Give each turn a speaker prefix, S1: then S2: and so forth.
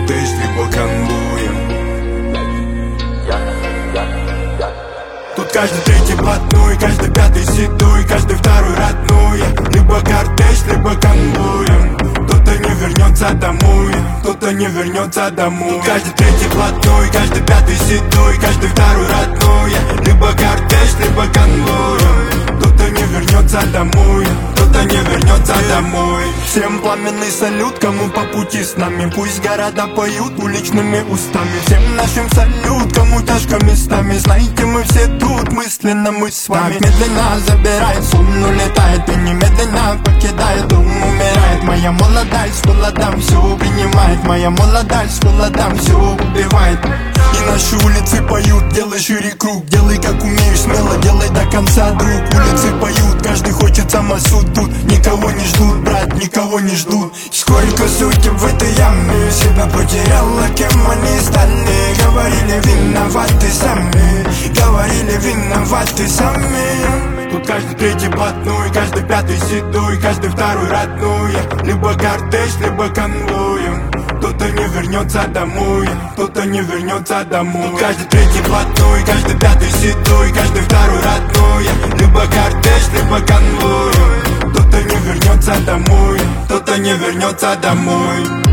S1: кортеж, либо конвоем. Тут каждый третий блатной, каждый пятый седой, каждый второй родной. Либо кортеж, либо конвоем. Кто-то не вернется домой, кто-то не вернется домой. Тут каждый третий блатной, каждый пятый седой, каждый второй родной. Либо кортеж, либо конвоем. Кто-то не вернется домой, кто-то не вернется домой. Всем пламенный салют, кому по пути с нами. Пусть города поют уличными устами. Всем нашим салют, кому тяжко местами. Знаете, мы все тут, мысленно мы с вами. Так медленно забирает сон, улетает и немедленно покидает дом, умирает. Моя молодость с холодом все принимает. Моя молодость с холодом все убивает. И наши улицы поют, делай шире круг. Делай как умеешь, смело делай до конца, друг. Улицы поют, каждый хочет самосуд. Тут никого не ждут, брат, никого не ждут. Сколько судеб в этой яме, себя потеряла, кем они стали. Говорили, виноваты сами, говорили, виноваты сами. Тут каждый третий блатной, каждый пятый седой, каждый второй родной. Либо кортеж, либо конвоем. Кто-то не вернется домой, кто-то не вернется домой. Тут каждый третий блатной, каждый пятый седой, каждый второй родной. Либо кортеж, либо конвоем. Кто-то не вернется домой, кто-то не вернется домой.